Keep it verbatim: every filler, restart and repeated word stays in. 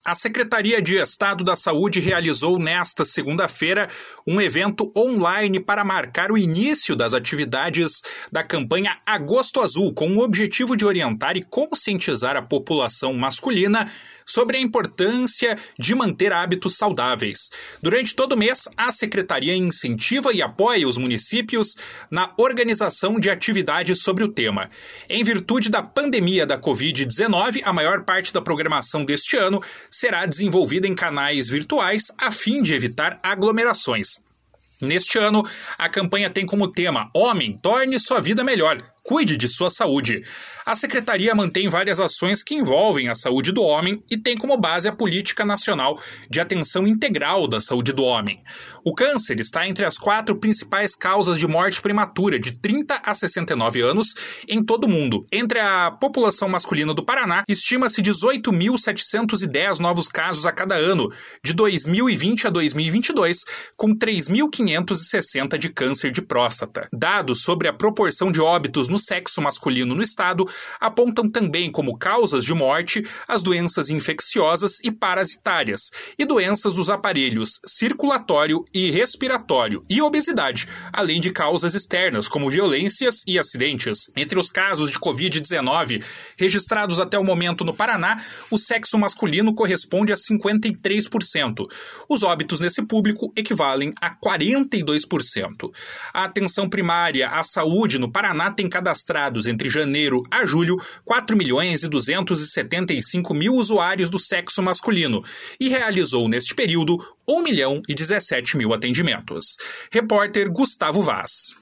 A Secretaria de Estado da Saúde realizou nesta segunda-feira um evento online para marcar o início das atividades da campanha Agosto Azul, com o objetivo de orientar e conscientizar a população masculina sobre a importância de manter hábitos saudáveis. Durante todo o mês, a Secretaria incentiva e apoia os municípios na organização de atividades sobre o tema. Em virtude da pandemia da covid dezenove, a maior parte da programação deste ano será desenvolvida em canais virtuais a fim de evitar aglomerações. Neste ano, a campanha tem como tema Homem, torne sua vida melhor. Cuide de sua saúde. A Secretaria mantém várias ações que envolvem a saúde do homem e tem como base a Política Nacional de Atenção Integral da Saúde do Homem. O câncer está entre as quatro principais causas de morte prematura de trinta a sessenta e nove anos em todo o mundo. Entre a população masculina do Paraná, estima-se dezoito mil setecentos e dez novos casos a cada ano, de dois mil e vinte a dois mil e vinte e dois, com três mil quinhentos e sessenta de câncer de próstata. Dados sobre a proporção de óbitos no sexo masculino no estado apontam também como causas de morte as doenças infecciosas e parasitárias e doenças dos aparelhos circulatório e respiratório e obesidade, além de causas externas como violências e acidentes. Entre os casos de covid dezenove registrados até o momento no Paraná, o sexo masculino corresponde a cinquenta e três por cento. Os óbitos nesse público equivalem a quarenta e dois por cento. A atenção primária à saúde no Paraná tem cadastrados entre janeiro a julho quatro milhões e duzentos e setenta e cinco mil usuários do sexo masculino e realizou neste período um milhão e dezessete mil atendimentos. Repórter Gustavo Vaz.